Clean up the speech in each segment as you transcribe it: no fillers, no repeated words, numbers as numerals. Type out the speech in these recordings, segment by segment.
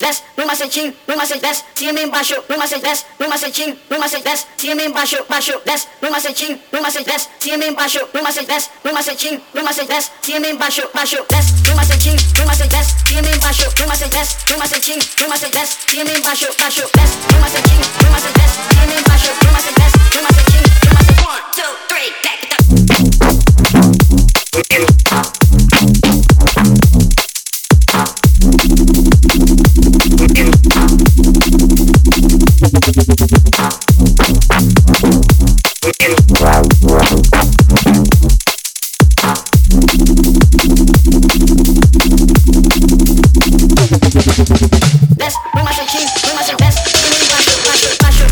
desce, no macetinho, desce, cima e embaixo, no macete, desce, no macetinho, desce, cima e embaixo, desce, no macetinho, desce, cima e embaixo, no macete, desce, no macetinho, desce, cima e embaixo, desce, no macetinho, desce, cima e embaixo, no macete, desce, no macetinho, desce, cima e embaixo, desce, no macetinho, desce, cima e embaixo, no macete, desce, no macetinho, 1, 2, 3, back it up. Desce, no macetinho, desce, cima e embaixo, baixo.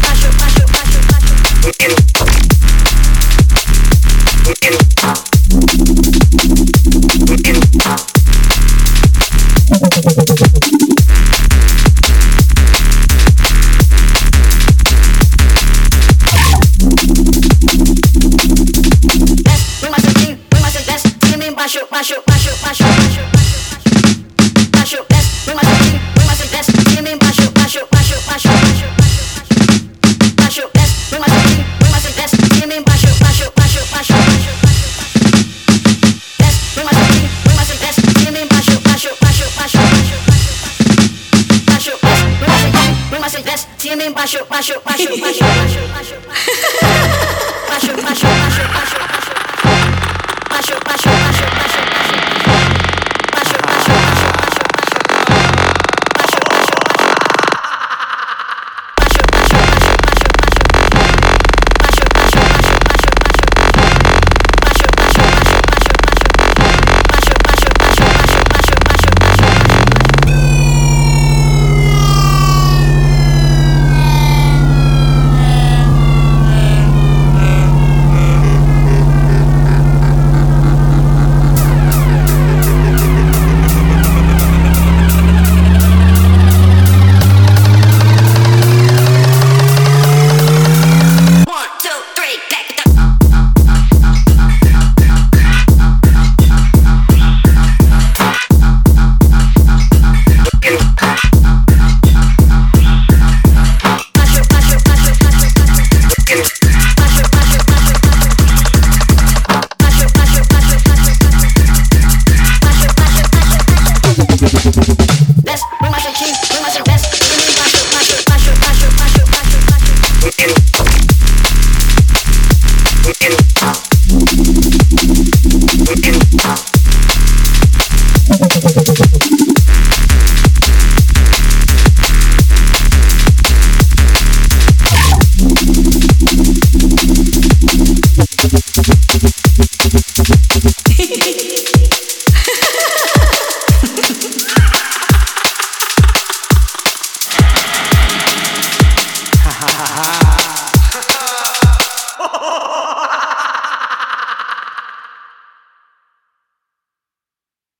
Desce, no macetinho, desce.